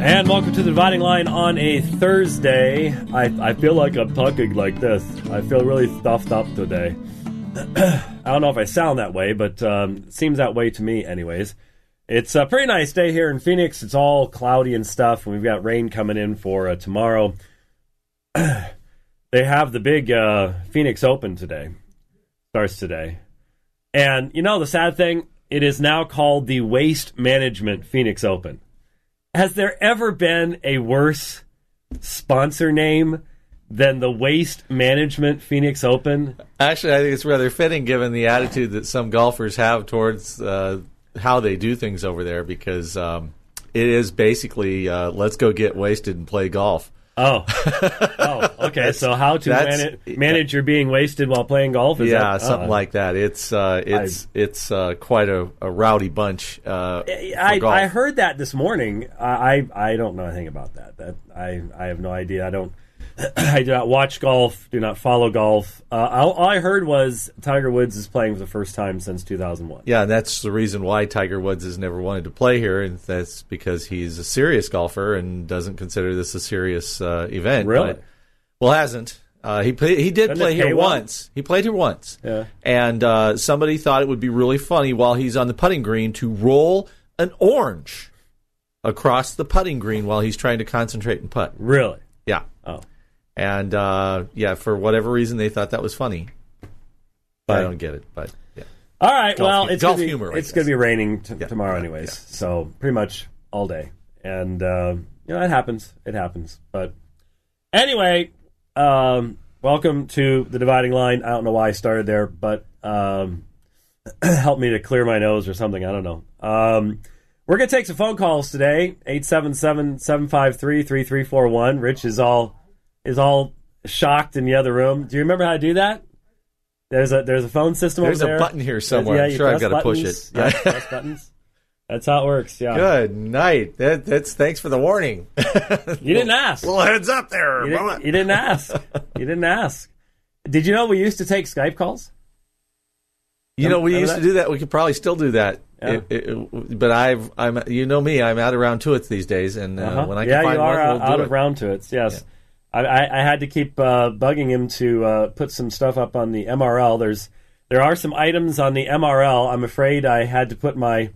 And welcome to the Dividing Line on a Thursday. I feel like I'm talking like this. I feel really stuffed up today. I don't know if I sound that way, but it seems that way to me anyways. It's a pretty nice day here in Phoenix. It's all cloudy and stuff, and we've got rain coming in for tomorrow. They have the big Phoenix Open today. Starts today. And, you know, the sad thing, it is now called the Waste Management Phoenix Open. Has there ever been a worse sponsor name than the Waste Management Phoenix Open? Actually, I think it's rather fitting given the attitude that some golfers have towards how they do things over there, because it is basically let's go get wasted and play golf. Oh, okay. So how to manage your being wasted while playing golf? Is something like that. It's quite a rowdy bunch. I heard that this morning. I don't know anything about that. I have no idea. I do not watch golf. Do not follow golf. All I heard was Tiger Woods is playing for the first time since 2001. Yeah, and that's the reason why Tiger Woods has never wanted to play here, and that's because he's a serious golfer and doesn't consider this a serious event. Really? Hasn't. He did play here once. He played here once. Yeah. And somebody thought it would be really funny while he's on the putting green to roll an orange across the putting green while he's trying to concentrate and putt. Really? Yeah. Oh. And, for whatever reason, they thought that was funny. But I don't get it. But yeah. All right. It's golf gonna humor. It's going to be raining tomorrow anyways. Yeah. So pretty much all day. And, it happens. It happens. But anyway, welcome to the Dividing Line. I don't know why I started there, but help me to clear my nose or something. I don't know. We're going to take some phone calls today. 877-753-3341. Rich is all shocked in the other room. Do you remember how to do that? There's a phone system over there. There's a button here somewhere. I'm sure I've got to push it. Yeah, press buttons. That's how it works. Yeah. Good night. That's thanks for the warning. You didn't ask. Little heads up there. You didn't ask. You didn't ask. Did you know we used to take Skype calls? We used to do that. We could probably still do that. Yeah. But I'm you know me. I'm out of round two these days, and when I can find one, we'll do out it. of round two. Yes. Yeah. I had to keep bugging him to put some stuff up on the MRL. There are some items on the MRL. I'm afraid I had to put my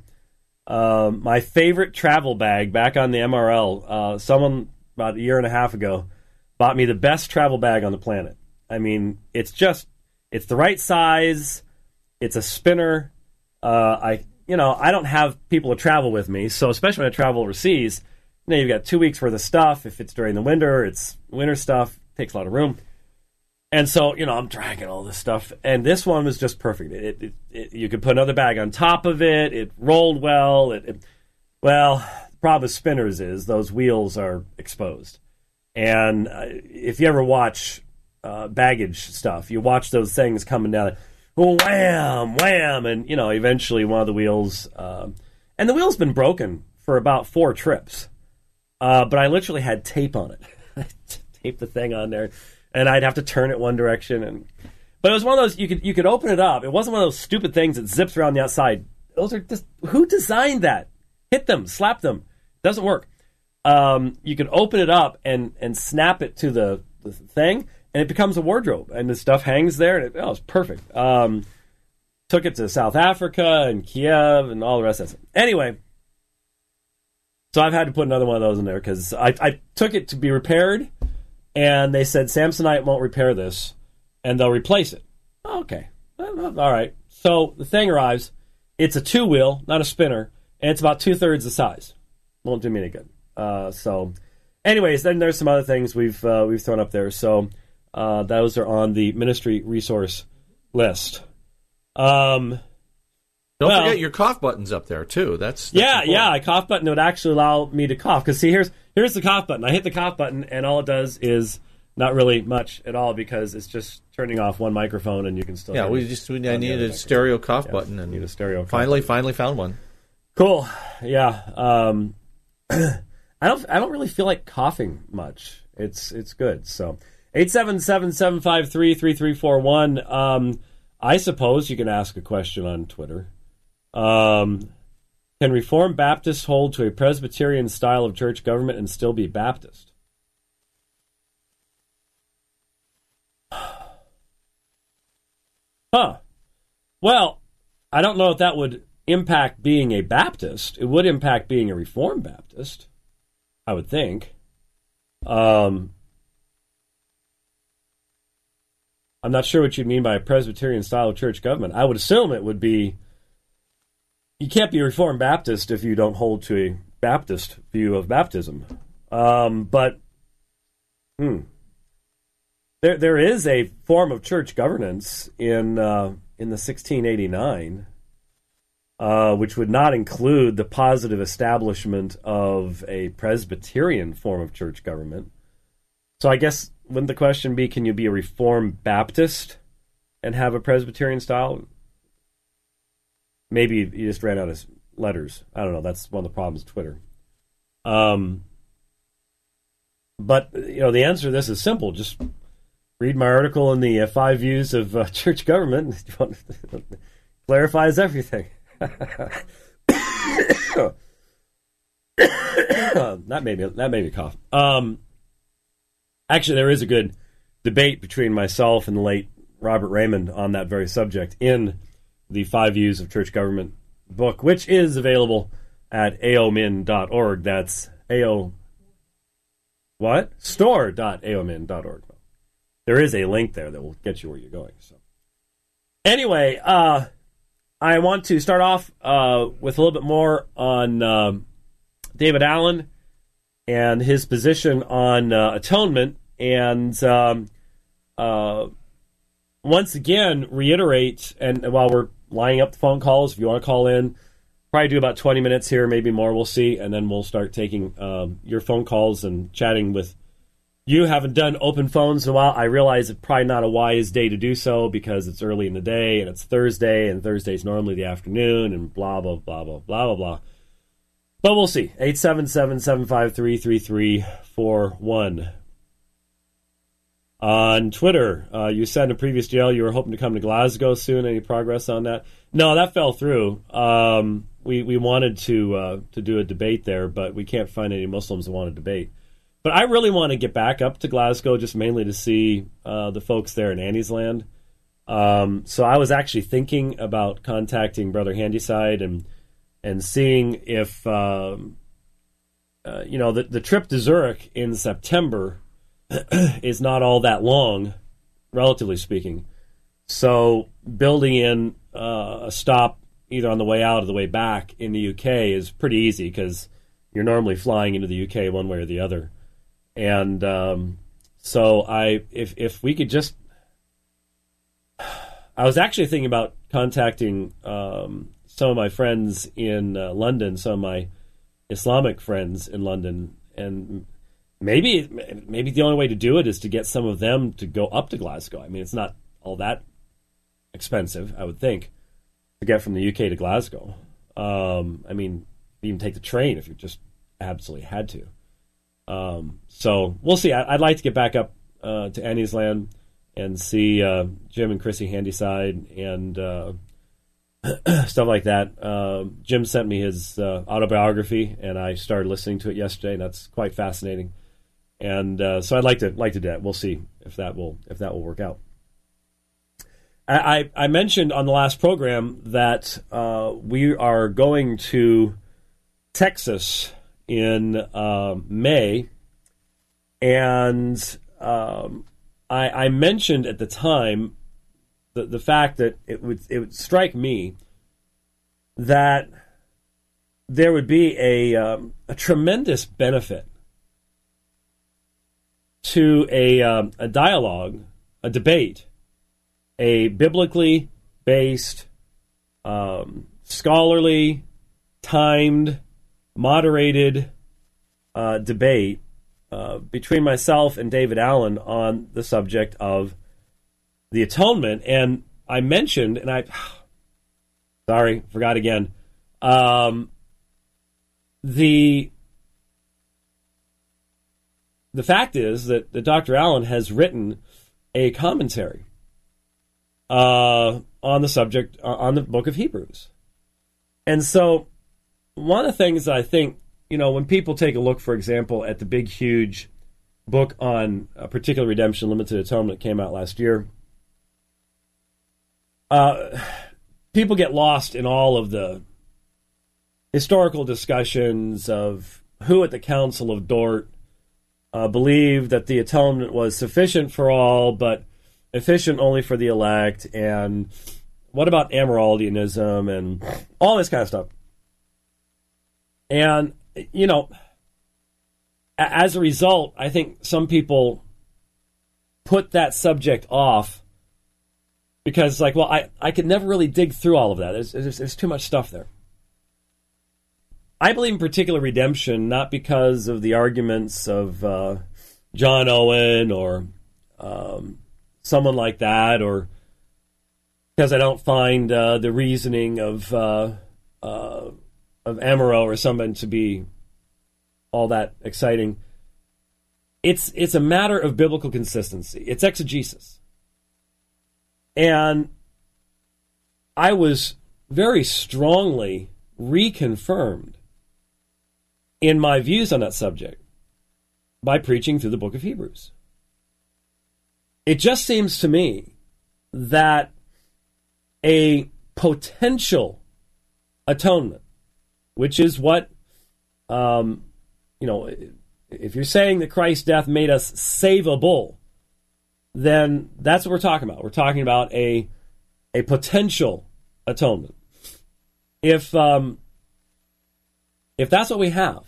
my favorite travel bag back on the MRL. Someone about a year and a half ago bought me the best travel bag on the planet. I mean, it's the right size. It's a spinner. I don't have people to travel with me, so especially when I travel overseas, you've got 2 weeks worth of stuff. If it's during the winter, it's winter stuff. It takes a lot of room. And so, I'm dragging all this stuff. And this one was just perfect. You could put another bag on top of it. It rolled well. Well, the problem with spinners is those wheels are exposed. And if you ever watch baggage stuff, you watch those things coming down, wham, wham, and, eventually one of the wheels, and the wheel's been broken for about 4 trips. But I literally had tape on it. I taped the thing on there, and I'd have to turn it one direction. But it was one of those, you could open it up. It wasn't one of those stupid things that zips around the outside. Those are just, who designed that? Hit them, slap them. Doesn't work. You can open it up and snap it to the thing, and it becomes a wardrobe. And the stuff hangs there, and it's perfect. Took it to South Africa and Kiev and all the rest of it. Anyway, so I've had to put another one of those in there because I took it to be repaired, and they said Samsonite won't repair this, and they'll replace it. Okay. All right. So the thing arrives. It's a 2-wheel, not a spinner, and it's about 2/3 the size. Won't do me any good. So anyways, then there's some other things we've thrown up there. So those are on the ministry resource list. Don't forget your cough button's up there too. That's important. A cough button would actually allow me to cough. Because see, here's the cough button. I hit the cough button, and all it does is not really much at all because it's just turning off one microphone, and you can still. Yeah, I needed a stereo cough button, and need a stereo. Finally found one. Cool. Yeah. I don't really feel like coughing much. It's good. So 877-753-3341. I suppose you can ask a question on Twitter. Can Reformed Baptists hold to a Presbyterian style of church government and still be Baptist? Well, I don't know if that would impact being a Baptist. It would impact being a Reformed Baptist, I would think. I'm not sure what you mean by a Presbyterian style of church government. I would assume it would be, you can't be a Reformed Baptist if you don't hold to a Baptist view of baptism. There is a form of church governance in the 1689, which would not include the positive establishment of a Presbyterian form of church government. So I guess, wouldn't the question be, can you be a Reformed Baptist and have a Presbyterian style? Maybe you just ran out of letters. I don't know. That's one of the problems with Twitter. But, the answer to this is simple. Just read my article in the 5 Views of Church Government. Clarifies everything. That made me cough. Actually, there is a good debate between myself and the late Robert Raymond on that very subject in the 5 Views of Church Government book, which is available at aomin.org. That's store.aomin.org. There is a link there that will get you where you're going. So, anyway, I want to start off with a little bit more on David Allen and his position on atonement, and once again reiterate, and while we're lining up the phone calls, if you want to call in, probably do about 20 minutes here, maybe more, we'll see, and then we'll start taking your phone calls and chatting with you. Haven't done open phones in a while. I realize it's probably not a wise day to do so because it's early in the day, and it's Thursday, and Thursday's normally the afternoon, and blah, blah, blah, blah, blah, blah, blah. But we'll see. 877-753-3341. On Twitter, you said in a previous jail you were hoping to come to Glasgow soon. Any progress on that? No, that fell through. We wanted to do a debate there, but we can't find any Muslims who want to debate. But I really want to get back up to Glasgow, just mainly to see the folks there in Annie's Land. So I was actually thinking about contacting Brother Handyside and seeing if the trip to Zurich in September is not all that long, relatively speaking. So building in a stop either on the way out or the way back in the UK is pretty easy because you're normally flying into the UK one way or the other. And so if we could just, I was actually thinking about contacting some of my friends in London, some of my Islamic friends in London, and maybe the only way to do it is to get some of them to go up to Glasgow. I mean, it's not all that expensive, I would think, to get from the UK to Glasgow. I mean, even take the train if you just absolutely had to. So we'll see. I'd like to get back up to Annie's Land and see Jim and Chrissy Handyside and stuff like that. Jim sent me his autobiography, and I started listening to it yesterday, and that's quite fascinating. And so I'd like to do that. We'll see if that will work out. I mentioned on the last program that we are going to Texas in May, and I mentioned at the time the fact that it would strike me that there would be a tremendous benefit to a dialogue, a debate, a biblically based, scholarly, timed, moderated debate between myself and David Allen on the subject of the atonement. And I mentioned, and sorry, forgot again, the fact is that Dr. Allen has written a commentary on the subject, on the book of Hebrews. And so one of the things I think, when people take a look, for example, at the big, huge book on Particular Redemption, Limited Atonement that came out last year, people get lost in all of the historical discussions of who at the Council of Dort believed that the atonement was sufficient for all, but efficient only for the elect, and what about Amyraldianism, and all this kind of stuff. And, as a result, I think some people put that subject off because, I could never really dig through all of that. There's too much stuff there. I believe in Particular Redemption not because of the arguments of John Owen or someone like that, or because I don't find the reasoning of Amaro or someone to be all that exciting. It's a matter of biblical consistency. It's exegesis. And I was very strongly reconfirmed in my views on that subject by preaching through the book of Hebrews. It just seems to me that a potential atonement, which is what, if you're saying that Christ's death made us savable, then that's what we're talking about. We're talking about a potential atonement. If that's what we have,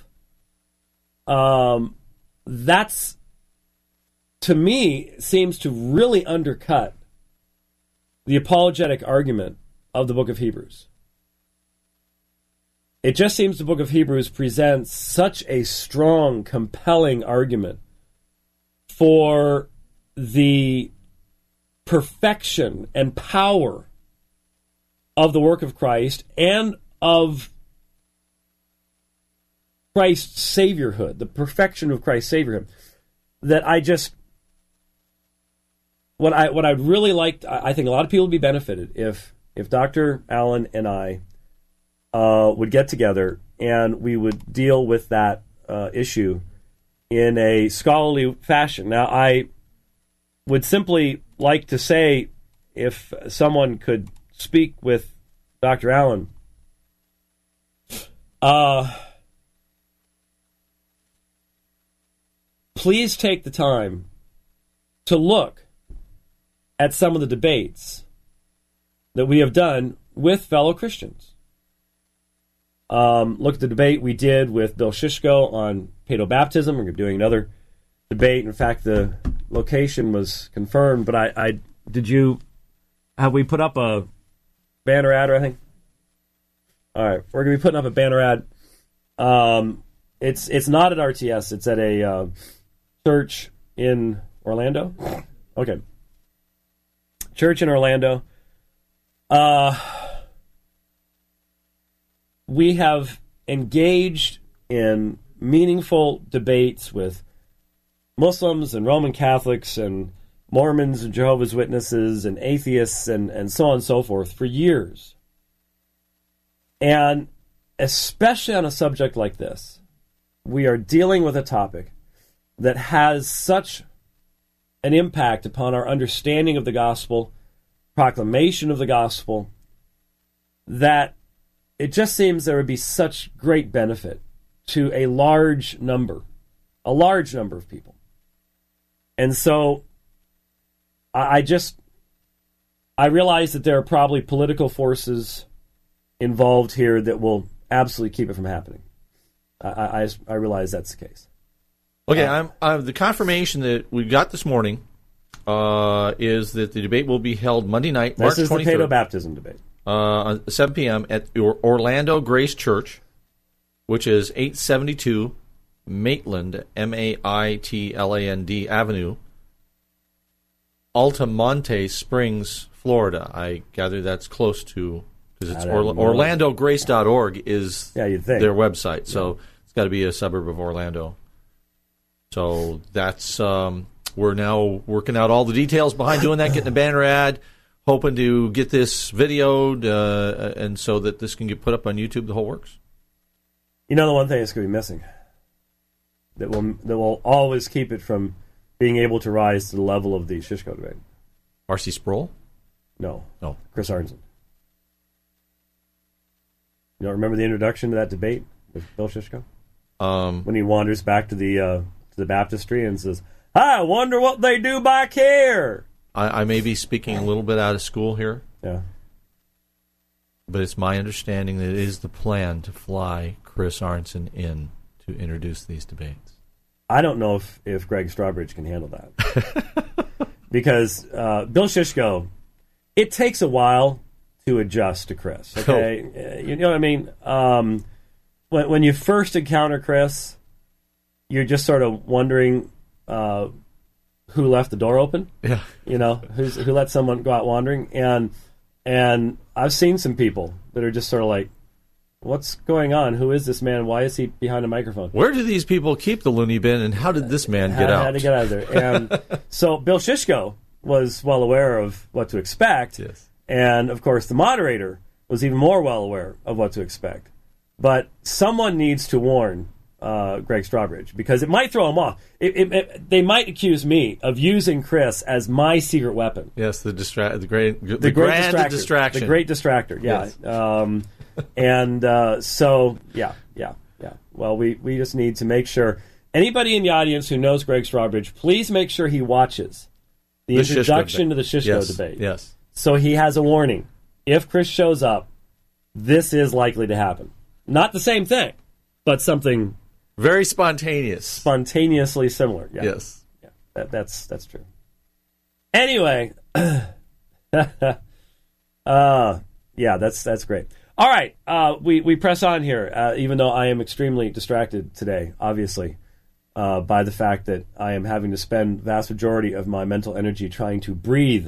that's, to me, seems to really undercut the apologetic argument of the book of Hebrews. It just seems the book of Hebrews presents such a strong, compelling argument for the perfection and power of the work of Christ and of Christ's saviorhood, the perfection of Christ's saviorhood, that what I'd really like, I think a lot of people would be benefited if Dr. Allen and I would get together and we would deal with that issue in a scholarly fashion. Now, I would simply like to say, if someone could speak with Dr. Allen, please take the time to look at some of the debates that we have done with fellow Christians. Look at the debate we did with Bill Shishko on paedobaptism. We're doing another debate. In fact, the location was confirmed, but have we put up a banner ad, or I think? All right, we're going to be putting up a banner ad. It's not at RTS. It's at a church in Orlando. Okay. Church in Orlando. We have engaged in meaningful debates with Muslims and Roman Catholics and Mormons and Jehovah's Witnesses and atheists and so on and so forth for years. And especially on a subject like this, we are dealing with a topic that has such an impact upon our understanding of the gospel, proclamation of the gospel, that it just seems there would be such great benefit to a large number of people. And so I realize that there are probably political forces involved here that will absolutely keep it from happening. I realize that's the case. Okay, the confirmation that we got this morning is that the debate will be held Monday night, March 23rd. This is the paedobaptism debate. 7 p.m. at Orlando Grace Church, which is 872 Maitland, Maitland Avenue, Altamonte Springs, Florida. I gather that's close to, because it's OrlandoGrace.org is their website, so it's got to be a suburb of Orlando. So that's we're now working out all the details behind doing that, getting a banner ad, hoping to get this videoed, and so that this can get put up on YouTube, the whole works. You know, the one thing that's going to be missing that will always keep it from being able to rise to the level of the Shishko debate. R.C. Sproul? No. No. Chris Arnzen. You don't remember the introduction to that debate with Bill Shishko? When he wanders back to the baptistry and says, I wonder what they do back here. I may be speaking a little bit out of school here. Yeah. But it's my understanding that it is the plan to fly Chris Arnzen in to introduce these debates. I don't know if Greg Strawbridge can handle that. Because Bill Shishko, it takes a while to adjust to Chris. Okay, you know what I mean. When you first encounter Chris, you're just sort of wondering who left the door open. Yeah, you know, who let someone go out wandering, and I've seen some people that are just sort of like, what's going on? Who is this man? Why is he behind a microphone? Where do these people keep the loony bin, and how did this man get out? How did he get out of there? And so Bill Shishko was well aware of what to expect. Yes. And, of course, the moderator was even more well aware of what to expect. But someone needs to warn Greg Strawbridge, because it might throw him off. They might accuse me of using Chris as my secret weapon. Yes, the great distractor. distraction. The great distractor, yeah. Yes. So, yeah. Well, we just need to make sure. Anybody in the audience who knows Greg Strawbridge, please make sure he watches the introduction to the Shishko debate. Yes. So he has a warning. If Chris shows up, this is likely to happen. Not the same thing, but something very spontaneous. Spontaneously similar. Yeah. Yes. Yeah. That's true. Anyway, yeah, that's great. All right, we press on here, even though I am extremely distracted today, obviously, by the fact that I am having to spend vast majority of my mental energy trying to breathe.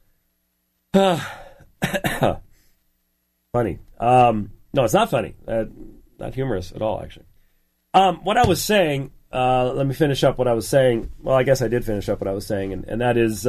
Funny. No, it's not funny. Not humorous at all, actually. What I was saying, let me finish up what I was saying. Well, I guess I did finish up what I was saying, and that is,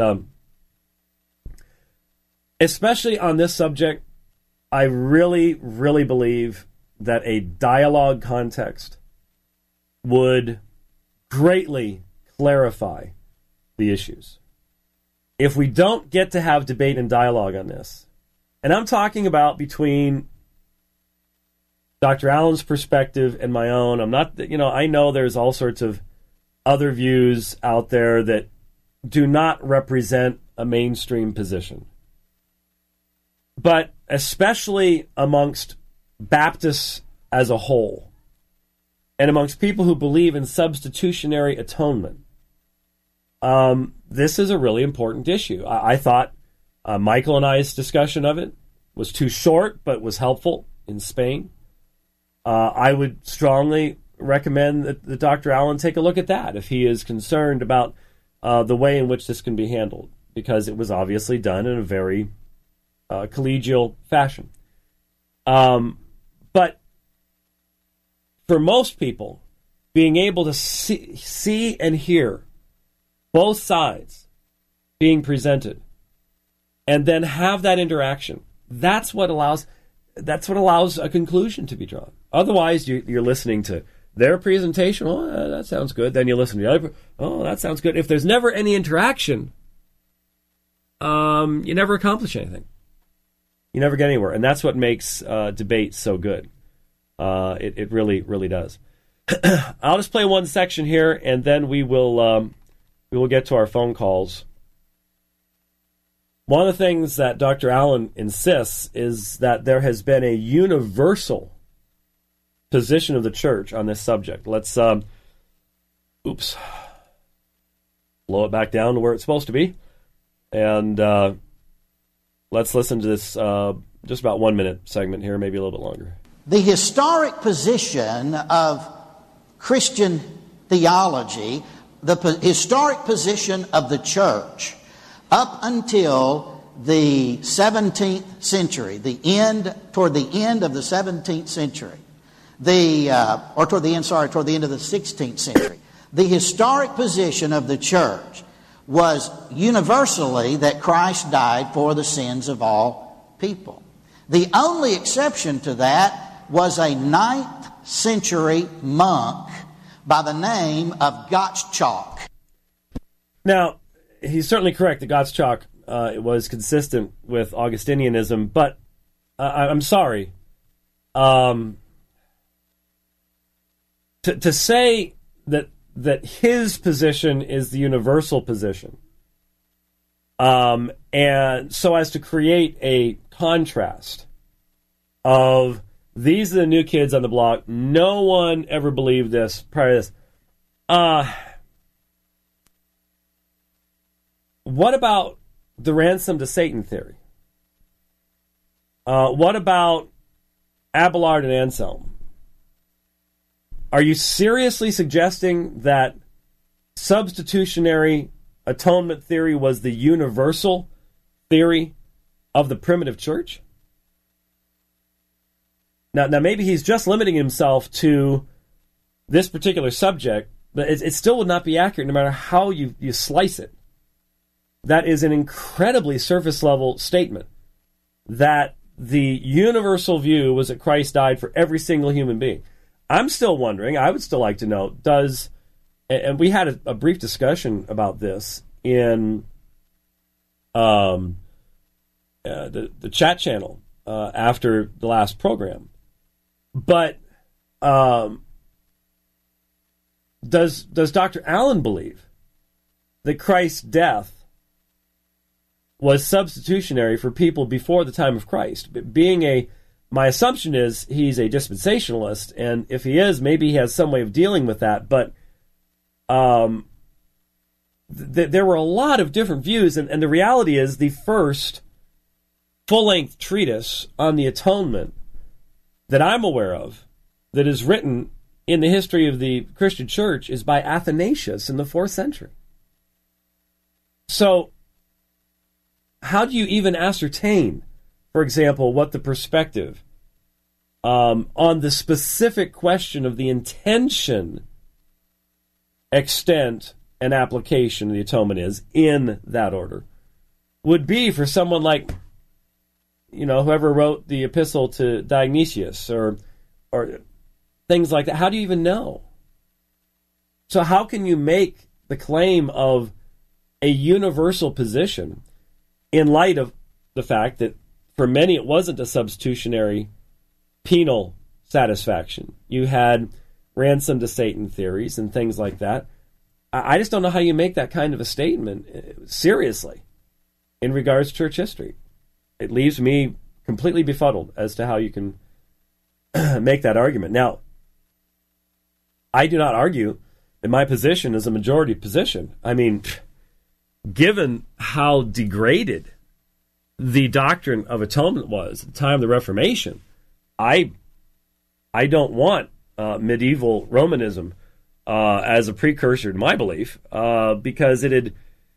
especially on this subject, I really, really believe that a dialogue context would greatly clarify the issues. If we don't get to have debate and dialogue on this, and I'm talking about between Dr. Allen's perspective and my own, I know there's all sorts of other views out there that do not represent a mainstream position. But especially amongst Baptists as a whole, and amongst people who believe in substitutionary atonement, this is a really important issue. I thought Michael and I's discussion of it was too short, but was helpful in Spain. I would strongly recommend that Dr. Allen take a look at that if he is concerned about the way in which this can be handled, because it was obviously done in a very collegial fashion. But for most people, being able to see and hear both sides being presented and then have that interaction, that's what allows a conclusion to be drawn. Otherwise, you're listening to their presentation. Oh, that sounds good. Then you listen to the other. Oh, that sounds good. If there's never any interaction, you never accomplish anything. You never get anywhere, and that's what makes debate so good. It really, really does. I'll just play one section here, and then we will get to our phone calls. One of the things that Dr. Allen insists is that there has been a universal position of the church on this subject. Let's blow it back down to where it's supposed to be, and let's listen to this just about 1 minute segment here, maybe a little bit longer. The historic position of Christian theology, the historic position of the church up until the 17th century, toward the end of the 17th century, toward the end of the 16th century, the historic position of the church was universally that Christ died for the sins of all people. The only exception to that was a 9th century monk by the name of Gottschalk. Now, he's certainly correct that Gottschalk was consistent with Augustinianism, but I'm sorry. To say that his position is the universal position, and so as to create a contrast of these are the new kids on the block, no one ever believed this prior to this. What about the ransom to Satan theory? What about Abelard and Anselm? Are you seriously suggesting that substitutionary atonement theory was the universal theory of the primitive church? Now maybe he's just limiting himself to this particular subject, but it still would not be accurate no matter how you slice it. That is an incredibly surface-level statement that the universal view was that Christ died for every single human being. I'm still wondering, I would still like to know, and we had a brief discussion about this in the chat channel after the last program. But does Dr. Allen believe that Christ's death was substitutionary for people before the time of Christ? My assumption is he's a dispensationalist, and if he is, maybe he has some way of dealing with that. But there were a lot of different views, and the reality is the first full-length treatise on the atonement that I'm aware of that is written in the history of the Christian church is by Athanasius in the 4th century. So how do you even ascertain, for example, what the perspective on the specific question of the intention, extent, and application of the atonement is in that order would be for someone like, whoever wrote the epistle to Dionysius or things like that? How do you even know? So how can you make the claim of a universal position in light of the fact that for many it wasn't a substitutionary penal satisfaction? You had ransom to Satan theories and things like that. I just don't know how you make that kind of a statement seriously in regards to church history. It leaves me completely befuddled as to how you can make that argument. Now, I do not argue that my position is a majority position. I mean, given how degraded the doctrine of atonement was at the time of the Reformation, I don't want medieval Romanism as a precursor to my belief, because it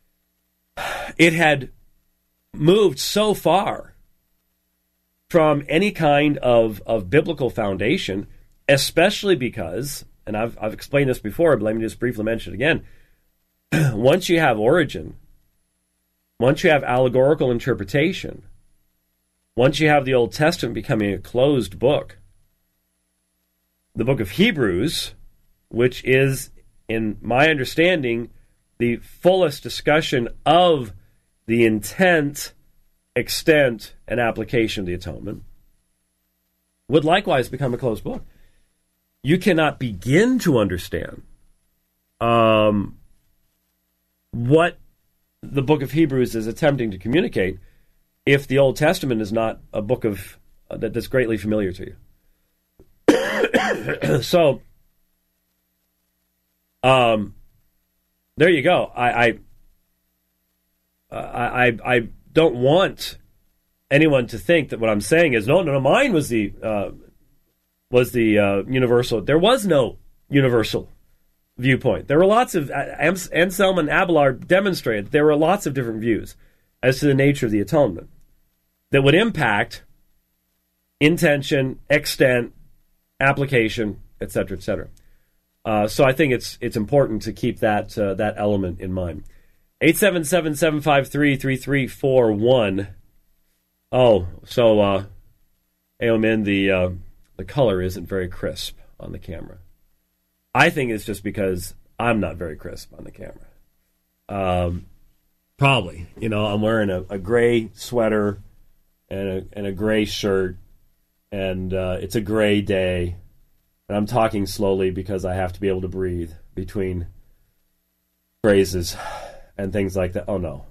had moved so far from any kind of biblical foundation, especially because, and I've explained this before, but let me just briefly mention it again. Once you have origin, once you have allegorical interpretation, once you have the Old Testament becoming a closed book, the book of Hebrews, which is, in my understanding, the fullest discussion of the intent, extent, and application of the atonement, would likewise become a closed book. You cannot begin to understand what the book of Hebrews is attempting to communicate if the Old Testament is not a book of that's greatly familiar to you. So, there you go. I don't want anyone to think that what I'm saying is no. Mine was the universal. There was no universal viewpoint. There were lots of Anselm and Abelard demonstrated there were lots of different views as to the nature of the atonement that would impact intention, extent, application, etc., etc. So I think it's important to keep that element in mind. 877-753-3341. Oh, so Aomin, the color isn't very crisp on the camera. I think it's just because I'm not very crisp on the camera. Probably. I'm wearing a gray sweater and a gray shirt, and it's a gray day, and I'm talking slowly because I have to be able to breathe between phrases and things like that. Oh, no.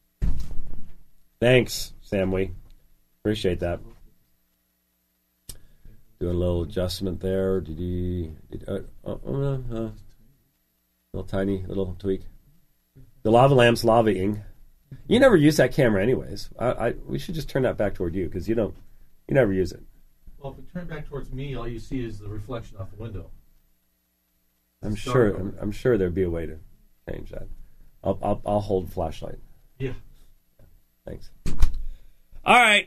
Thanks, Samwee. Appreciate that. Doing a little adjustment there. Little tiny little tweak. The lava lamp's lava-ing. You never use that camera anyways. We should just turn that back toward you because you never use it. Well, if it turned back towards me, all you see is the reflection off the window. I'm sure there'd be a way to change that. I'll hold flashlight. Yeah. Thanks. All right.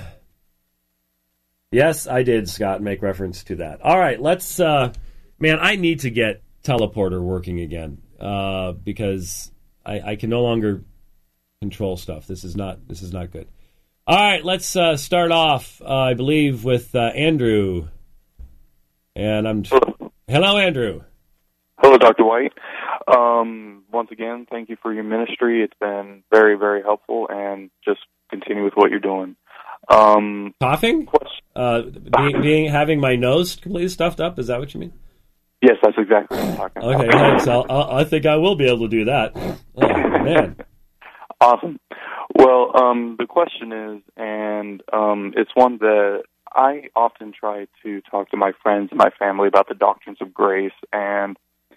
Yes, I did, Scott, make reference to that. All right, let's... man, I need to get teleporter working again because I can no longer control stuff. This is not good. All right, let's start off, I believe, with Andrew. And Hello, Andrew. Hello, Dr. White. Once again, thank you for your ministry. It's been very, very helpful, and just continue with what you're doing. Coughing? Having my nose completely stuffed up? Is that what you mean? Yes, that's exactly what I'm talking about. Okay, thanks. I think I will be able to do that. Oh, man. Awesome. Well, the question is, and it's one that I often try to talk to my friends and my family about the doctrines of grace, and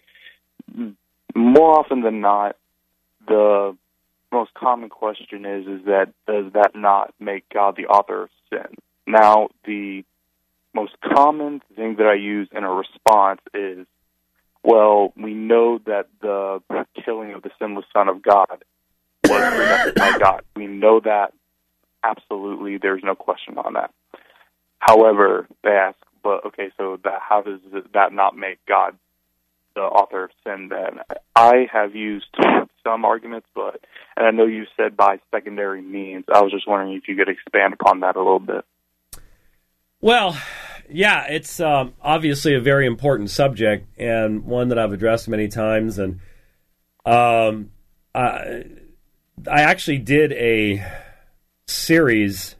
more often than not, the most common question is that does that not make God the author of sin? Now, the most common thing that I use in a response is, well, we know that the killing of the sinless Son of God was predestined by God. We know that absolutely, there's no question on that. However, they ask, but okay, so how does that not make God the author of sin then? I have used some arguments, and I know you said by secondary means. I was just wondering if you could expand upon that a little bit. Well, yeah, it's obviously a very important subject and one that I've addressed many times. And I actually did a series.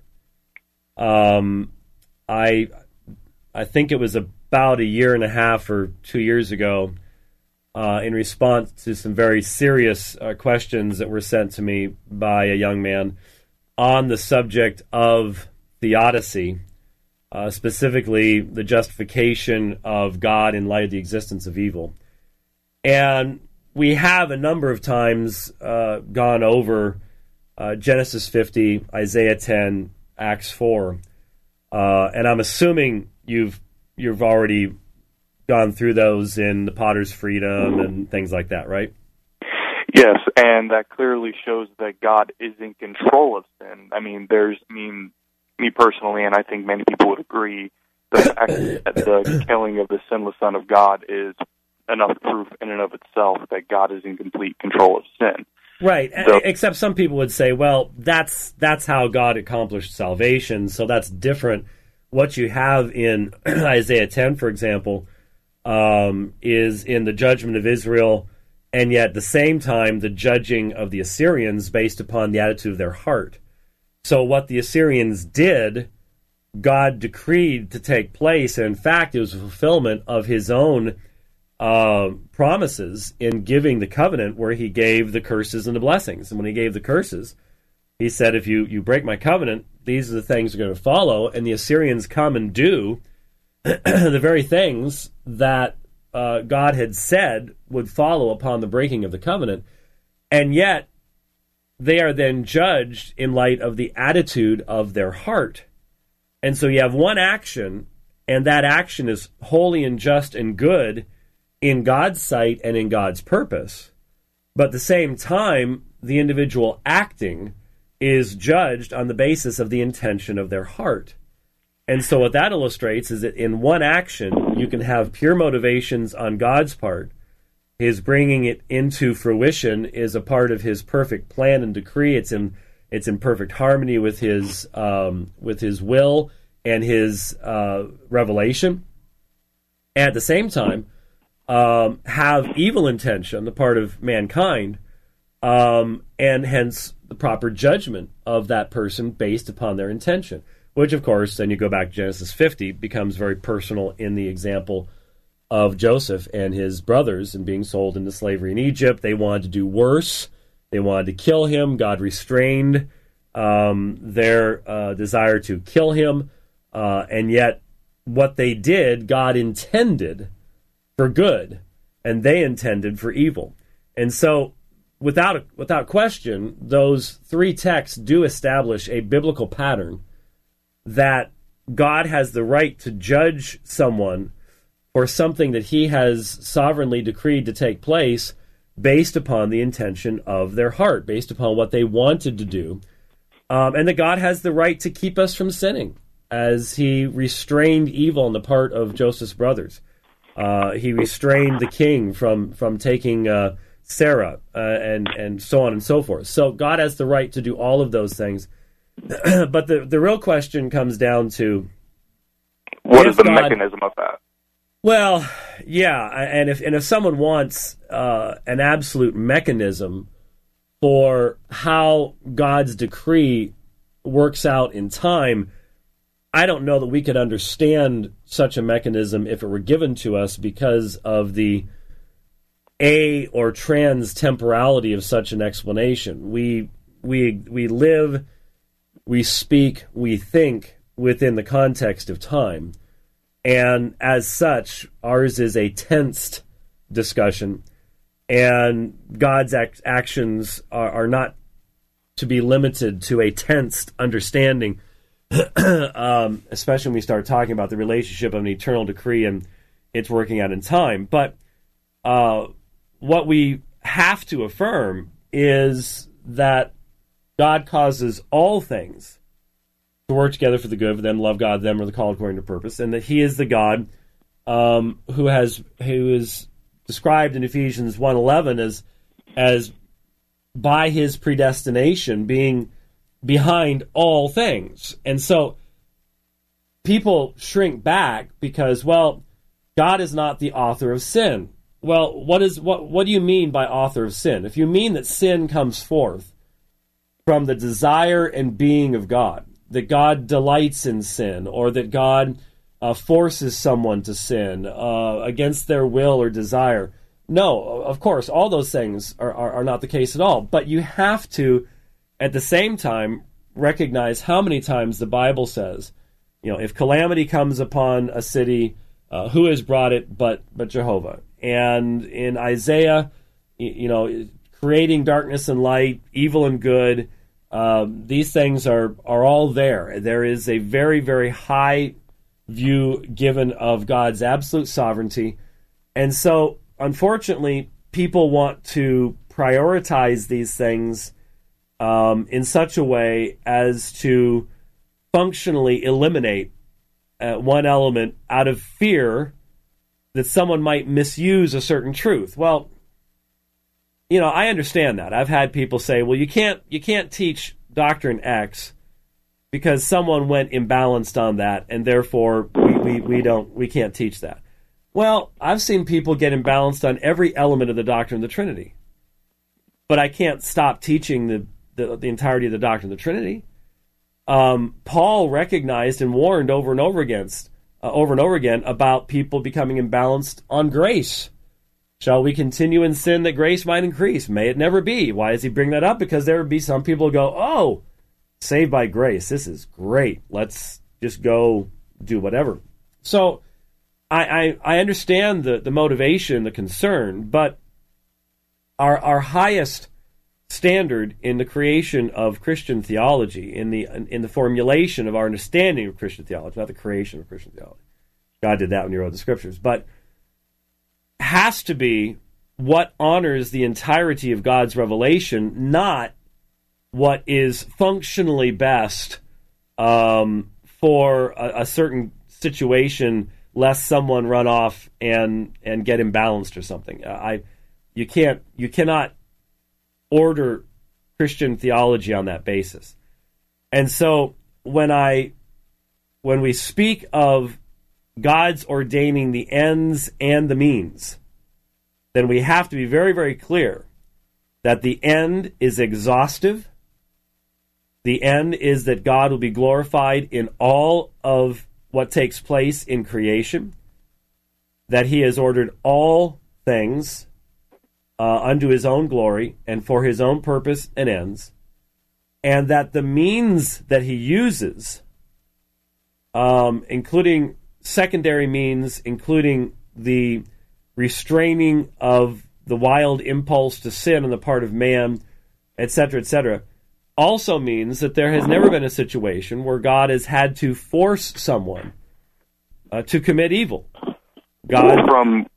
I think it was about a year and a half or 2 years ago, in response to some very serious questions that were sent to me by a young man on the subject of theodicy, specifically the justification of God in light of the existence of evil. And we have a number of times gone over Genesis 50, Isaiah 10, Acts 4, and I'm assuming you've already gone through those in the Potter's Freedom and things like that, right? Yes, and that clearly shows that God is in control of sin. I mean, me personally, and I think many people would agree, that the killing of the sinless Son of God is enough proof in and of itself that God is in complete control of sin. Right, so, except some people would say, well, that's how God accomplished salvation, so that's different. What you have in Isaiah 10, for example, is in the judgment of Israel, and yet at the same time the judging of the Assyrians based upon the attitude of their heart. So what the Assyrians did, God decreed to take place, and in fact it was a fulfillment of his own promises in giving the covenant, where he gave the curses and the blessings. And when he gave the curses, he said, if you break my covenant, these are the things that are going to follow. And the Assyrians come and do the very things that God had said would follow upon the breaking of the covenant. And yet, they are then judged in light of the attitude of their heart. And so you have one action, and that action is holy and just and good in God's sight and in God's purpose. But at the same time, the individual acting is judged on the basis of the intention of their heart. And so what that illustrates is that in one action, you can have pure motivations on God's part. His bringing it into fruition is a part of his perfect plan and decree. It's in perfect harmony with his will and his revelation. at the same time have evil intention on the part of mankind, and hence the proper judgment of that person based upon their intention, which, of course, then you go back to Genesis 50, becomes very personal in the example of Joseph and his brothers and being sold into slavery in Egypt. They wanted to do worse. They wanted to kill him. God restrained their desire to kill him, and yet what they did, God intended for good, and they intended for evil. And so, without question, those three texts do establish a biblical pattern that God has the right to judge someone for something that he has sovereignly decreed to take place based upon the intention of their heart, based upon what they wanted to do, and that God has the right to keep us from sinning, as he restrained evil on the part of Joseph's brothers. He restrained the king from taking Sarah, and so on and so forth. So God has the right to do all of those things. But the real question comes down to, what is the mechanism of that? Well, yeah, and if someone wants an absolute mechanism for how God's decree works out in time, I don't know that we could understand such a mechanism if it were given to us, because of the or trans-temporality of such an explanation. We live, we speak, we think within the context of time. And as such, ours is a tensed discussion, and God's actions are not to be limited to a tensed understanding, especially when we start talking about the relationship of an eternal decree and it's working out in time. But what we have to affirm is that God causes all things to work together for the good, for them to love God, them are the called according to purpose, and that he is the God who is described in Ephesians 1:11 as by his predestination being behind all things. And so people shrink back because, well, God is not the author of sin. Well, what do you mean by author of sin? If you mean that sin comes forth from the desire and being of God, that God delights in sin, or that God forces someone to sin against their will or desire. No, of course, all those things are not the case at all. But you have to, at the same time, recognize how many times the Bible says, if calamity comes upon a city, who has brought it but Jehovah? And in Isaiah, creating darkness and light, evil and good, these things are all there. There is a very, very high view given of God's absolute sovereignty. And so, unfortunately, people want to prioritize these things in such a way as to functionally eliminate one element out of fear that someone might misuse a certain truth. Well, I understand that. I've had people say, well, you can't teach doctrine X because someone went imbalanced on that, and therefore we can't teach that. Well, I've seen people get imbalanced on every element of the doctrine of the Trinity, but I can't stop teaching the entirety of the doctrine of the Trinity. Paul recognized and warned over and over again about people becoming imbalanced on grace. Shall we continue in sin that grace might increase? May it never be. Why does he bring that up? Because there would be some people who go, oh, saved by grace, this is great. Let's just go do whatever. So I understand the motivation, the concern, but our highest standard in the creation of Christian theology, in the formulation of our understanding of Christian theology, not the creation of Christian theology. God did that when he wrote the scriptures, but has to be what honors the entirety of God's revelation, not what is functionally best for a certain situation, lest someone run off and get imbalanced or something. You cannot order Christian theology on that basis. And so when we speak of God's ordaining the ends and the means, then we have to be very, very clear that the end is exhaustive. The end is that God will be glorified in all of what takes place in creation, that he has ordered all things unto his own glory and for his own purpose and ends, and that the means that he uses, including secondary means, including the restraining of the wild impulse to sin on the part of man, etc., also means that there has never been a situation where God has had to force someone to commit evil. From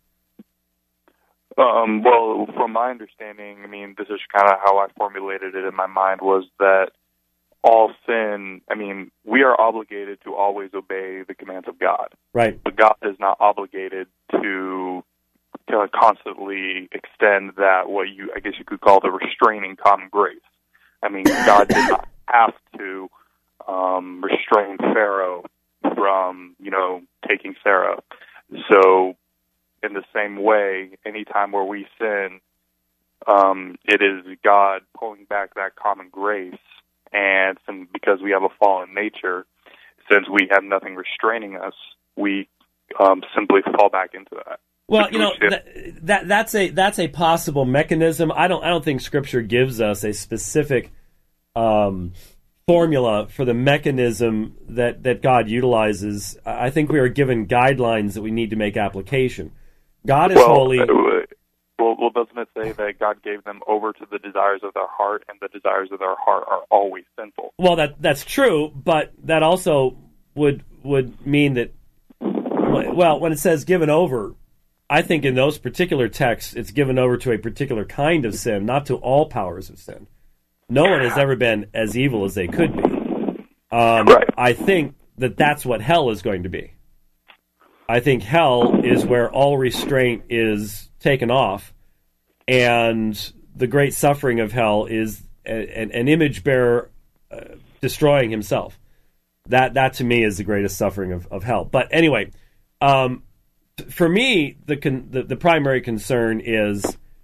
my understanding, I mean, this is kind of how I formulated it in my mind, was that all sin, I mean, we are obligated to always obey the commands of God. Right. But God is not obligated to constantly extend that, I guess you could call the restraining common grace. I mean, God did not have to restrain Pharaoh from, taking Sarah. So, in the same way, anytime where we sin, it is God pulling back that common grace, and because we have a fallen nature, since we have nothing restraining us, we simply fall back into that. Well, that's a possible mechanism. I don't think Scripture gives us a specific formula for the mechanism that God utilizes. I think we are given guidelines that we need to make application. God is holy. Well, doesn't it say that God gave them over to the desires of their heart, and the desires of their heart are always sinful? Well, that's true, but that also would mean that, well, when it says given over, I think in those particular texts, it's given over to a particular kind of sin, not to all powers of sin. No one has ever been as evil as they could be. Right. I think that's what hell is going to be. I think hell is where all restraint is taken off, and the great suffering of hell is an image bearer destroying himself. That to me is the greatest suffering of hell. But anyway, for me, the primary concern is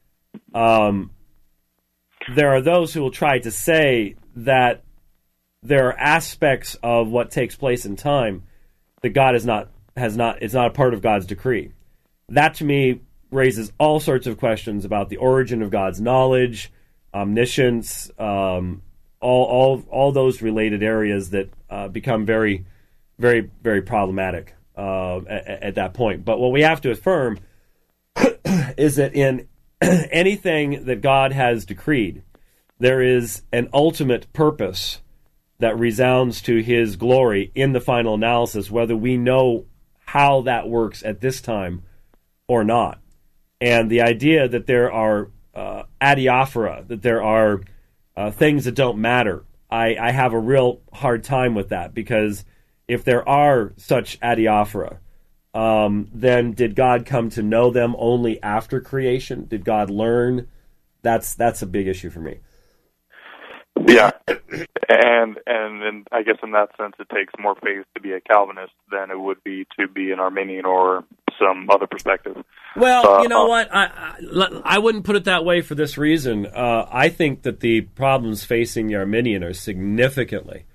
there are those who will try to say that there are aspects of what takes place in time that God it's not a part of God's decree. That to me raises all sorts of questions about the origin of God's knowledge, omniscience, all those related areas that become very, very, very problematic at that point. But what we have to affirm is that in anything that God has decreed, there is an ultimate purpose that resounds to his glory in the final analysis, whether we know how that works at this time or not. And the idea that there are adiaphora, that there are things that don't matter, I have a real hard time with that, because if there are such adiaphora, then did God come to know them only after creation? Did God learn? That's a big issue for me. Yeah, and I guess in that sense, it takes more faith to be a Calvinist than it would be to be an Arminian or some other perspective. Well, you know what? I wouldn't put it that way for this reason. I think that the problems facing the Arminian are significantly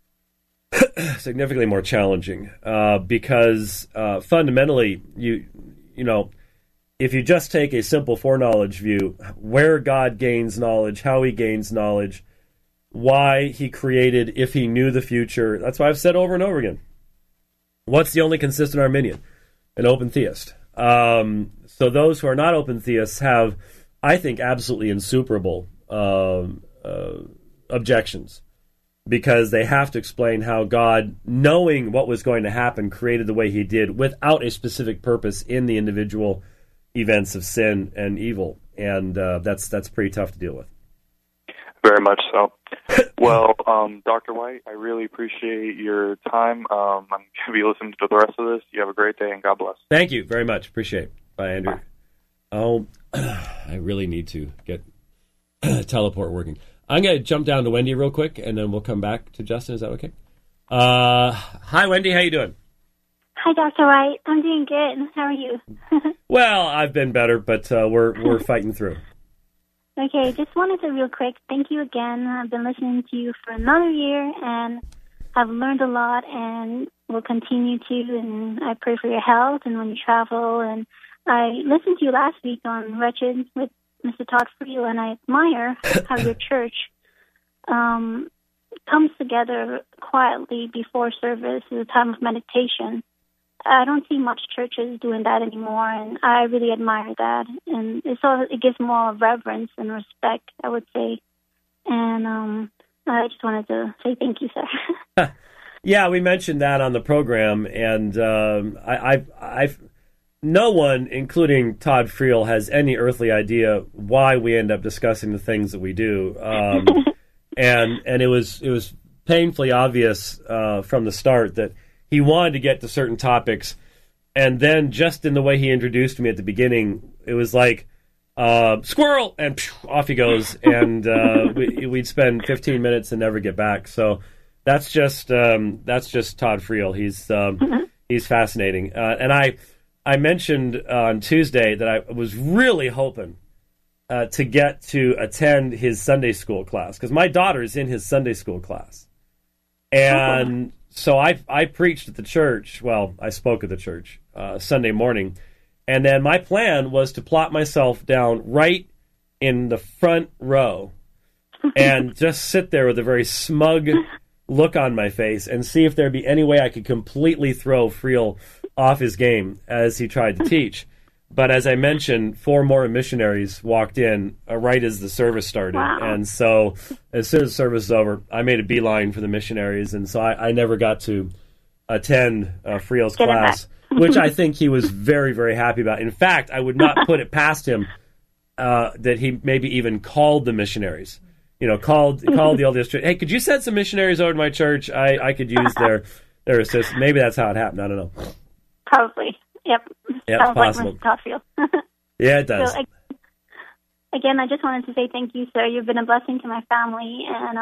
more challenging because fundamentally, you know, if you just take a simple foreknowledge view, where God gains knowledge, how he gains knowledge, why he created, if he knew the future. That's why I've said over and over again, what's the only consistent Arminian? An open theist. So those who are not open theists have, I think, absolutely insuperable objections, because they have to explain how God, knowing what was going to happen, created the way he did without a specific purpose in the individual events of sin and evil. And that's pretty tough to deal with. Very much so. Well, Dr. White, I really appreciate your time. I'm going to be listening to the rest of this. You have a great day, and God bless. Thank you very much. Appreciate it. Bye, Andrew. Bye. Oh, I really need to get teleport working. I'm going to jump down to Wendy real quick, and then we'll come back to Justin. Is that okay? Hi, Wendy. How you doing? Hi, Dr. White. I'm doing good. How are you? Well, I've been better, but we're fighting through. Okay, just wanted to real quick, thank you again. I've been listening to you for another year, and I've learned a lot and will continue to, and I pray for your health and when you travel. And I listened to you last week on Wretched with Mr. Todd Friel, and I admire how your church comes together quietly before service at a time of meditation. I don't see much churches doing that anymore, and I really admire that. And it gives more reverence and respect, I would say. And I just wanted to say thank you, sir. Yeah, we mentioned that on the program, and I've no one, including Todd Friel, has any earthly idea why we end up discussing the things that we do. And it was painfully obvious from the start that he wanted to get to certain topics, and then just in the way he introduced me at the beginning, it was like, squirrel, and off he goes, and we'd spend 15 minutes and never get back. So that's just Todd Friel. He's fascinating. And I mentioned on Tuesday that I was really hoping to get to attend his Sunday school class, because my daughter's in his Sunday school class. And so I preached at the church. Well, I spoke at the church Sunday morning. And then my plan was to plop myself down right in the front row and just sit there with a very smug look on my face and see if there'd be any way I could completely throw Friel off his game as he tried to teach. But as I mentioned, 4 more missionaries walked in right as the service started. Wow. And so as soon as the service was over, I made a beeline for the missionaries. And so I never got to attend Friel's class, which I think he was very, very happy about. In fact, I would not put it past him that he maybe even called the missionaries. You know, called the old district. Hey, could you send some missionaries over to my church? I could use their assistance. Maybe that's how it happened. I don't know. Probably. Yep. Sounds possible. Like Mr. Todd. Yeah, it does. So, again, I just wanted to say thank you, sir. You've been a blessing to my family, and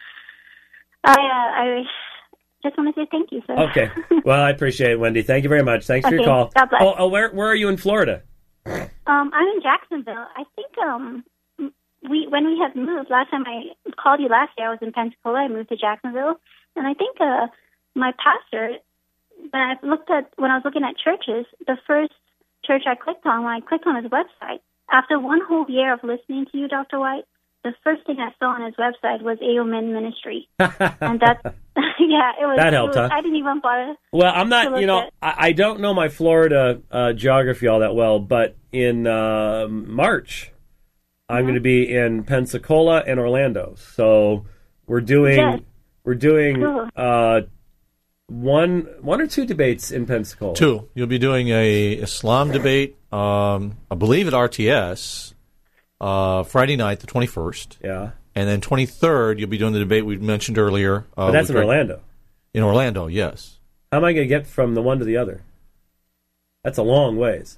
I just want to say thank you, sir. Okay. Well, I appreciate it, Wendy. Thank you very much. Thanks for your call. God bless. Oh, where are you in Florida? I'm in Jacksonville. I think when we had moved, last time I called you last year, I was in Pensacola. I moved to Jacksonville, and I think my pastor, when I was looking at churches, the first church I clicked on, when I clicked on his website, after one whole year of listening to you, Dr. White, the first thing I saw on his website was AOMen Ministry. And that's, yeah, it was. That helped, huh? I didn't even bother. Well, I'm not, I don't know my Florida geography all that well, but in March, I'm going to be in Pensacola and Orlando. So we're doing Cool. one or two debates in Pensacola. 2. You'll be doing a Islam debate, I believe at RTS, Friday night, the 21st. Yeah. And then 23rd, you'll be doing the debate we mentioned earlier. But that's in Orlando. In Orlando, yes. How am I going to get from the one to the other? That's a long ways.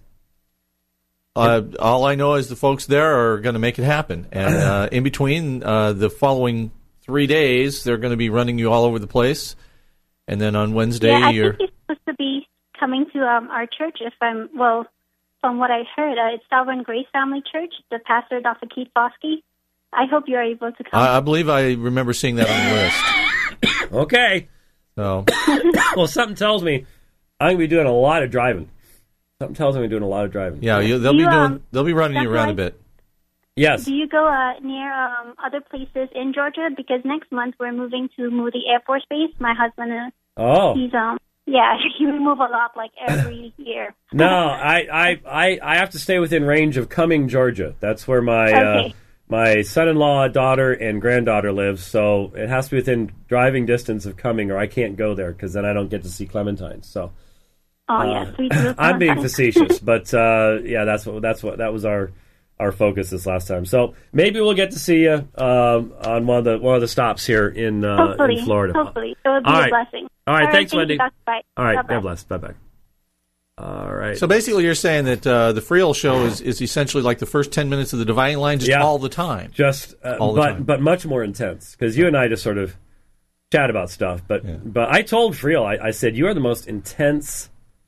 All I know is the folks there are going to make it happen. And in between the following 3 days, they're going to be running you all over the place. And then on Wednesday, I think you're supposed to be coming to our church. From what I heard, it's Sovereign Grace Family Church. The pastor, Dr. Keith Foskey. I hope you're able to come. I believe I remember seeing that on the list. Okay. So, well, something tells me I'm going to be doing a lot of driving. Something tells me I'm doing a lot of driving. Yeah, they'll be running you around a bit. Yes. Do you go near other places in Georgia? Because next month we're moving to Moody Air Force Base. My husband, he's he we move a lot, like every year. No, I have to stay within range of Cumming, Georgia. That's where my my son-in-law, daughter, and granddaughter live. So it has to be within driving distance of Cumming, or I can't go there because then I don't get to see Clementine. So. Yes, we do. I'm being facetious, but that was our focus this last time. So maybe we'll get to see you on one of the stops here in Florida. Hopefully, it would be a blessing. All right, thanks, Wendy. Bye. All right, Bye-bye. God bless. Bye-bye. All right. So basically you're saying that the Friel show is essentially like the first 10 minutes of the Dividing Line, just all the time. Just all the time. But much more intense, because you and I just sort of chat about stuff. But I told Friel, I said, you are the most intense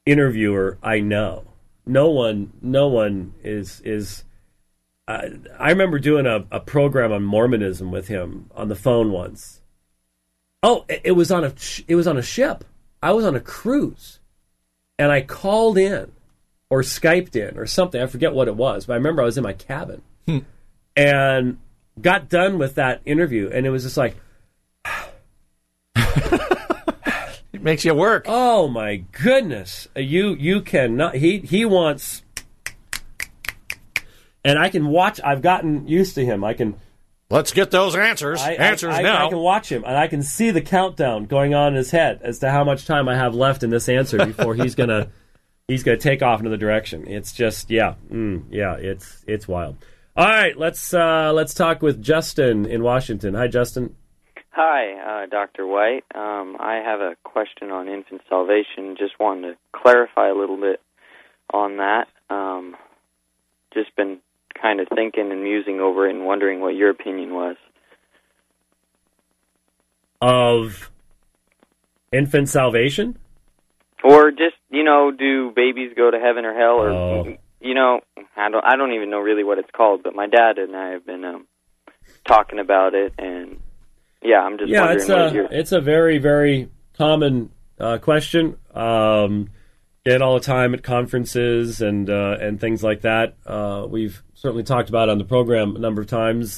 interviewer I know. No one is. I remember doing a program on Mormonism with him on the phone once. Oh, it was on a ship. I was on a cruise, and I called in or Skyped in or something. I forget what it was, but I remember I was in my cabin and got done with that interview, and it was just like, it makes you work. Oh my goodness, you cannot. He wants, and I can watch. I've gotten used to him. I can. Let's get those answers. Answers now. I can watch him, and I can see the countdown going on in his head as to how much time I have left in this answer before he's gonna take off in another direction. It's just it's wild. All right, let's talk with Justin in Washington. Hi, Justin. Hi, Dr. White. I have a question on infant salvation. Just wanted to clarify a little bit on that. Just been kind of thinking and musing over it and wondering what your opinion was. Of infant salvation? Or just, do babies go to heaven or hell? Or, I don't even know really what it's called, but my dad and I have been talking about it, and I'm just wondering. It's a very, very common question. Get all the time at conferences and things like that. We've certainly talked about it on the program a number of times.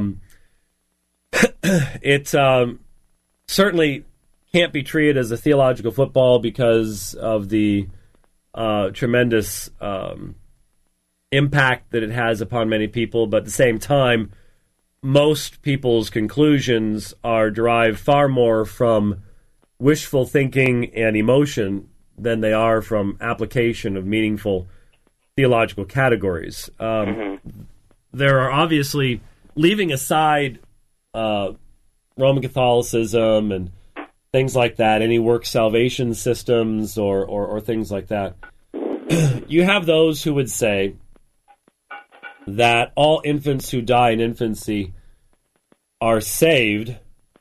It certainly can't be treated as a theological football because of the tremendous impact that it has upon many people. But at the same time, most people's conclusions are derived far more from wishful thinking and emotion than they are from application of meaningful theological categories. There are obviously, leaving aside Roman Catholicism and things like that, any work salvation systems or things like that, you have those who would say that all infants who die in infancy are saved.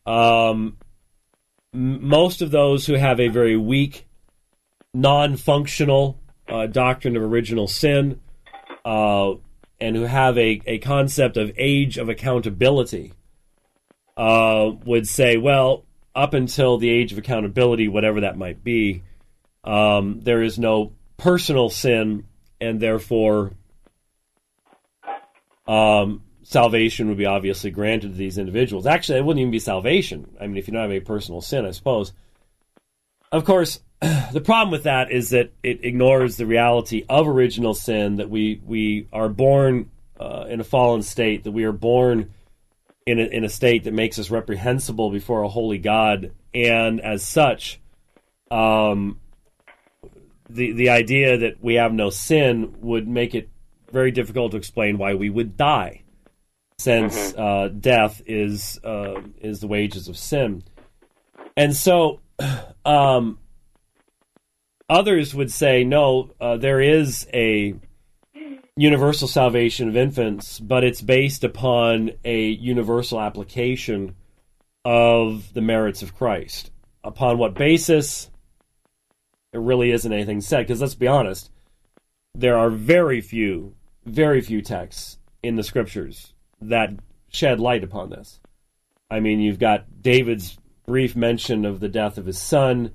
Most of those who have a very weak, non-functional doctrine of original sin, and who have a concept of age of accountability, would say, well, up until the age of accountability, whatever that might be, there is no personal sin, and therefore salvation would be obviously granted to these individuals. Actually, it wouldn't even be salvation. I mean, if you don't have a personal sin, I suppose. Of course, the problem with that is that it ignores the reality of original sin, that we are born in a fallen state, that we are born in a state that makes us reprehensible before a holy God, and as such, the idea that we have no sin would make it very difficult to explain why we would die, since death is the wages of sin. And so others would say, no, there is a universal salvation of infants, but it's based upon a universal application of the merits of Christ. Upon what basis? There really isn't anything said, because let's be honest, there are very few texts in the Scriptures that shed light upon this. I mean, you've got David's brief mention of the death of his son,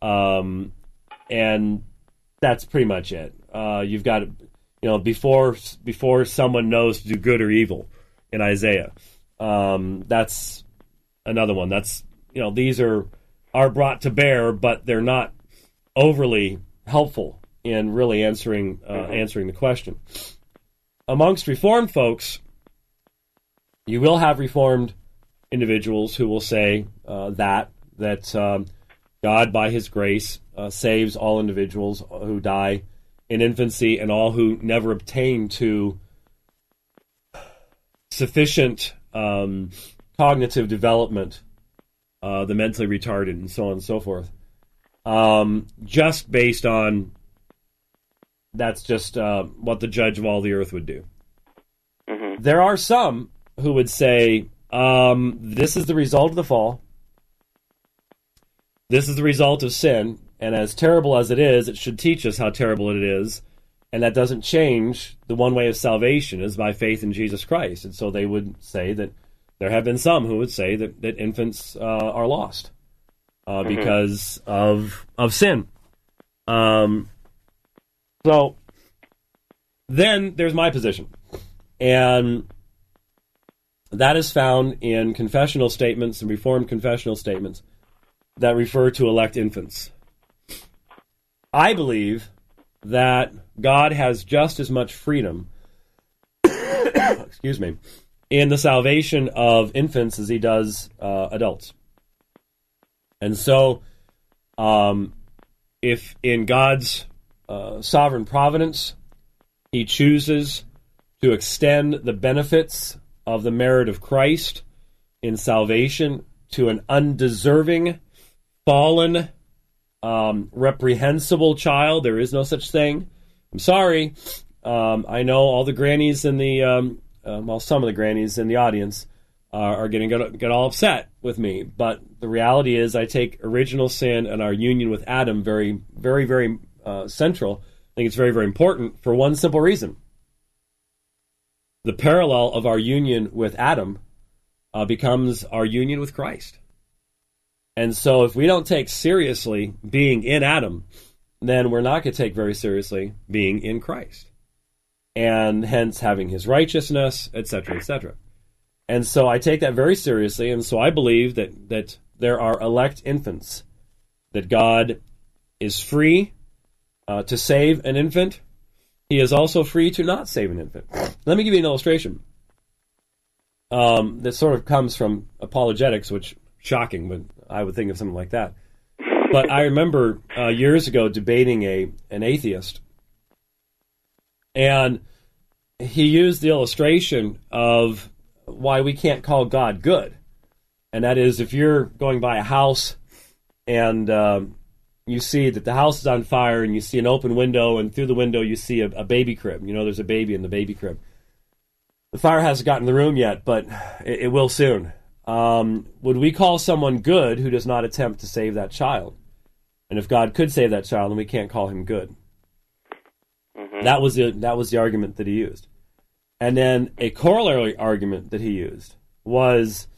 and that's pretty much it. You've got, before someone knows to do good or evil in Isaiah. That's another one. That's, these are brought to bear, but they're not overly helpful in really answering the question. Amongst Reformed folks, you will have Reformed individuals who will say that God, by His grace, saves all individuals who die in infancy and all who never obtain to sufficient cognitive development, the mentally retarded, and so on and so forth. Just based on that's just what the judge of all the earth would do. Mm-hmm. There are some who would say, this is the result of the fall. This is the result of sin, and as terrible as it is, it should teach us how terrible it is, and that doesn't change the one way of salvation is by faith in Jesus Christ. And so they would say that there have been some who would say that infants are lost because of sin. So then there's my position, and that is found in confessional statements and Reformed confessional statements that refer to elect infants. I believe that God has just as much freedom excuse me, in the salvation of infants as he does adults. And so if in God's sovereign providence he chooses to extend the benefits of the merit of Christ in salvation to an undeserving, fallen, reprehensible child, there is no such thing. I'm sorry. I know all the grannies in the, some of the grannies in the audience are going to get all upset with me. But the reality is I take original sin and our union with Adam very, very, very central. I think it's very, very important for one simple reason. The parallel of our union with Adam becomes our union with Christ. And so if we don't take seriously being in Adam, then we're not going to take very seriously being in Christ. And hence having his righteousness, etc., etc. And so I take that very seriously, and so I believe that there are elect infants, that God is free to save an infant. He is also free to not save an infant. Let me give you an illustration that sort of comes from apologetics, which shocking, but I would think of something like that. But I remember years ago debating an atheist, and he used the illustration of why we can't call God good. And that is, if you're going by a house and you see that the house is on fire and you see an open window, and through the window you see a baby crib. You know, there's a baby in the baby crib. The fire hasn't gotten in the room yet, but it will soon. Would we call someone good who does not attempt to save that child? And if God could save that child, then we can't call him good. Mm-hmm. That was the argument that he used. And then a corollary argument that he used was,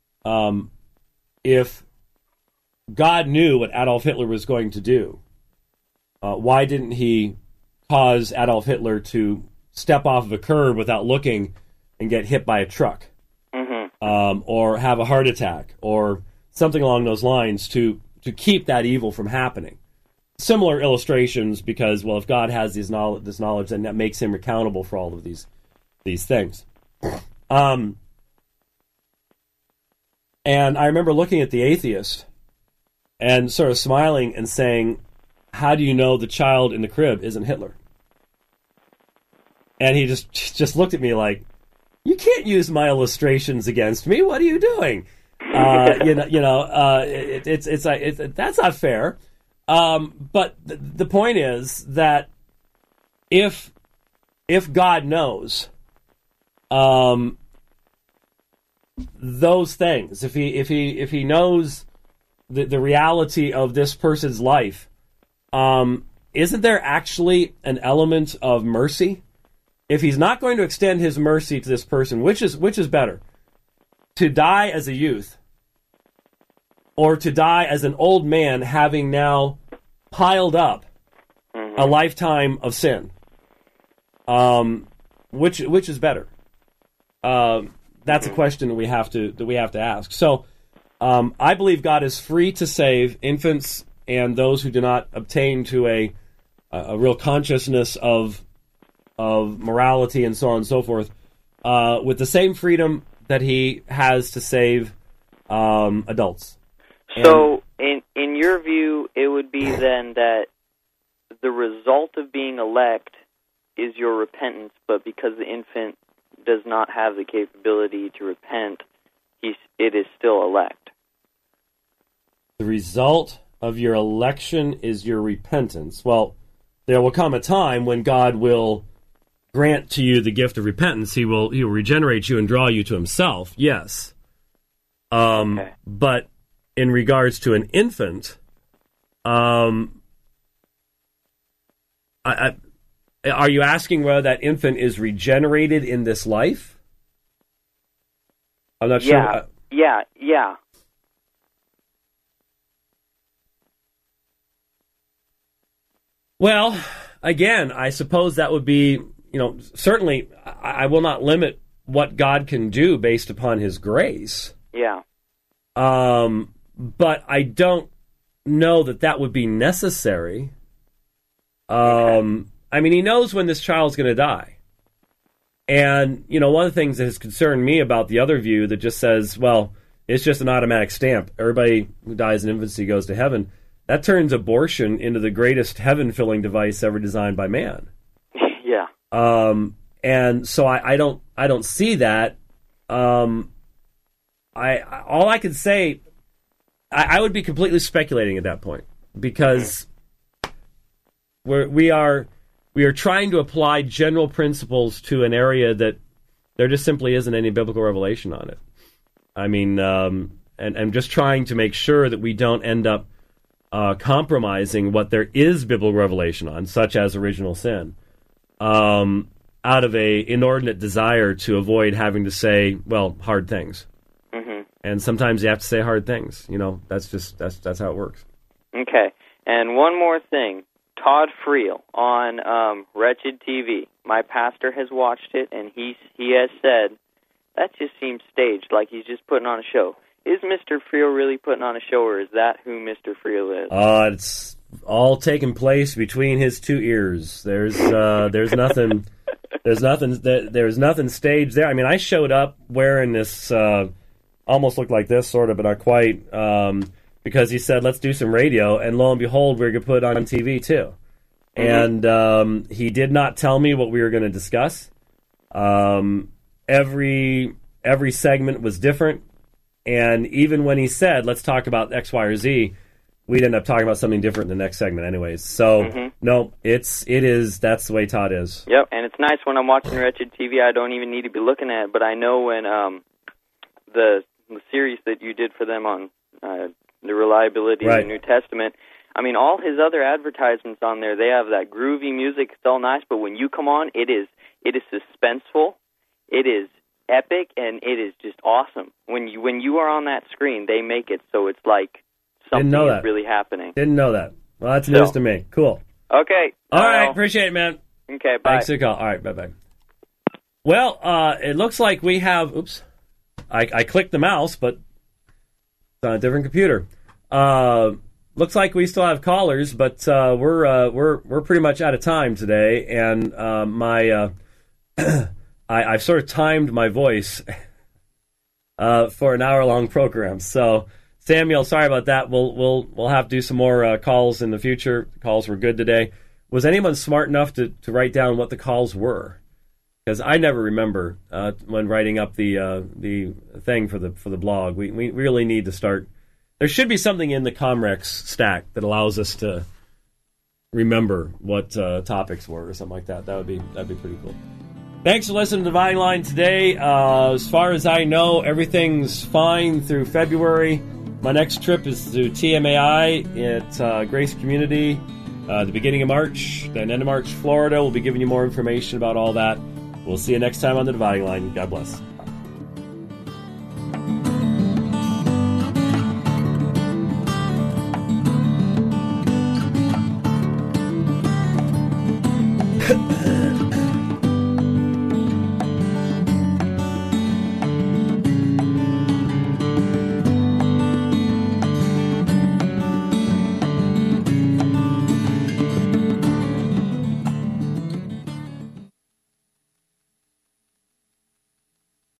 if God knew what Adolf Hitler was going to do, why didn't he cause Adolf Hitler to step off of a curb without looking and get hit by a truck? Mm-hmm. Or have a heart attack, or something along those lines to keep that evil from happening. Similar illustrations, because, well, if God has this knowledge, then that makes him accountable for all of these things. And I remember looking at the atheist and sort of smiling and saying, how do you know the child in the crib isn't Hitler? And he just looked at me like, you can't use my illustrations against me. What are you doing? That's not fair. But the point is that if God knows those things, if he knows the reality of this person's life, isn't there actually an element of mercy? If he's not going to extend his mercy to this person, which is better, to die as a youth or to die as an old man having now piled up a lifetime of sin? Which is better? That's a question that we have to ask. So I believe God is free to save infants and those who do not obtain to a real consciousness of morality and so on and so forth, with the same freedom that he has to save adults. So, in your view, it would be then that the result of being elect is your repentance, but because the infant does not have the capability to repent, it is still elect. The result of your election is your repentance. Well, there will come a time when God will grant to you the gift of repentance. He will regenerate you and draw you to himself, yes. Okay. But in regards to an infant, Are you asking whether that infant is regenerated in this life? I'm not sure. Yeah. Well, again, I suppose that would be, certainly I will not limit what God can do based upon his grace. Yeah. But I don't know that would be necessary. I mean, he knows when this child's going to die. And, one of the things that has concerned me about the other view that just says, well, it's just an automatic stamp. Everybody who dies in infancy goes to heaven. That turns abortion into the greatest heaven-filling device ever designed by man. Yeah. And so I don't see that. All I could say, I would be completely speculating at that point, because we are trying to apply general principles to an area that there just simply isn't any biblical revelation on it. I mean, and just trying to make sure that we don't end up compromising what there is biblical revelation on, such as original sin, out of a inordinate desire to avoid having to say, well, hard things. Mm-hmm. And sometimes you have to say hard things. That's how it works. Okay. And one more thing. Todd Friel on Wretched TV. My pastor has watched it, and he has said, that just seems staged, like he's just putting on a show. Is Mr. Friel really putting on a show, or is that who Mr. Friel is? It's all taking place between his two ears. There's nothing there's nothing staged there. I mean, I showed up wearing this almost looked like this, sort of, but not quite, because he said, let's do some radio, and lo and behold, we're going to put it on TV too. Mm-hmm. And he did not tell me what we were going to discuss. Every segment was different. And even when he said, let's talk about X, Y, or Z, we'd end up talking about something different in the next segment anyways. So, No, it is, that's the way Todd is. Yep, and it's nice when I'm watching Wretched TV, I don't even need to be looking at it, but I know when the series that you did for them on the reliability of the New Testament, I mean, all his other advertisements on there, they have that groovy music, it's all nice, but when you come on, it is suspenseful, it is epic, and it is just awesome. When you are on that screen, they make it so it's like something is really happening. Didn't know that. Well, that's news to me. Cool. Okay. All right. Appreciate it, man. Okay, bye. Thanks for the call. All right, bye-bye. Well, it looks like we have... Oops. I clicked the mouse, but it's on a different computer. Looks like we still have callers, but we're pretty much out of time today, and I've sort of timed my voice for an hour-long program. So, Samuel, sorry about that. We'll have to do some more calls in the future. The calls were good today. Was anyone smart enough to write down what the calls were? Because I never remember when writing up the thing for the blog. We really need to start. There should be something in the Comrex stack that allows us to remember what topics were or something like that. That'd be pretty cool. Thanks for listening to Dividing Line today. As far as I know, everything's fine through February. My next trip is to TMAI at Grace Community, the beginning of March, then end of March, Florida. We'll be giving you more information about all that. We'll see you next time on the Dividing Line. God bless.